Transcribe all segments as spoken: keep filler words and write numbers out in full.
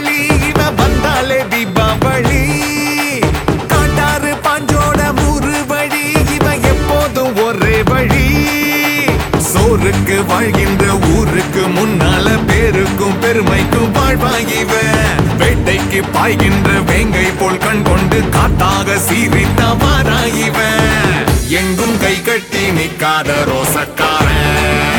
தீபாவளி இவன் வந்தாலே தீபாவளி காட்டாறு பாஞ்சோட மூறு வழி இவன் எப்போதும் ஒரே வழி சோருக்கு வாழ்கின்ற ஊருக்கு முன்னால பேருக்கும் பெருமைக்கும் வாழ்வாயிவன் வேட்டைக்கு பாய்கின்ற வேங்கை போல் கண் கொண்டு காத்தாக சீரித்த மாறாயிவன் எங்கும் கை கட்டி நிக்காத ரோசக்காரன்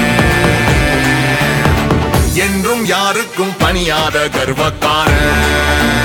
என்றும் யாருக்கும் பணியாத கர்வக்காரன்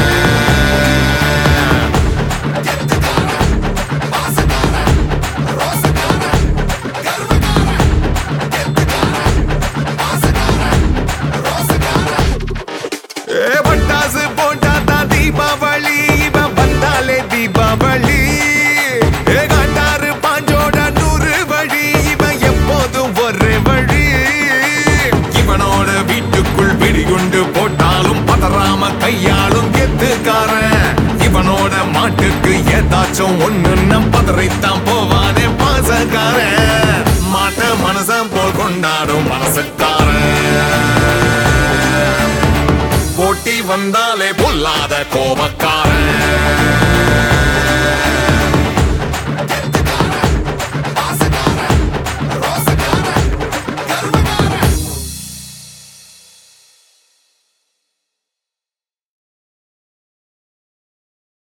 பட்டாசு போட்டாதான் தீபாவளி இவன் வந்தாலே தீபாவளி காட்டாறு பாஞ்சோட நூறு வழி இவன் எப்போதும் ஒரே வழி இவனோட வீட்டுக்குள் வெடிகுண்டு போட்டாலும் பதறாம கையாளும் கெத்துக்காரன் இவனோட மாட்டுக்கு ஏதாச்சும் ஒண்ணு பதறைத்தான் போவானே பாசக்காரன் மாட்ட மனசம் போல் கொண்டாடும் மனசுக்காரன் போட்டி வந்தாலே பொல்லாத கோபக்காரன்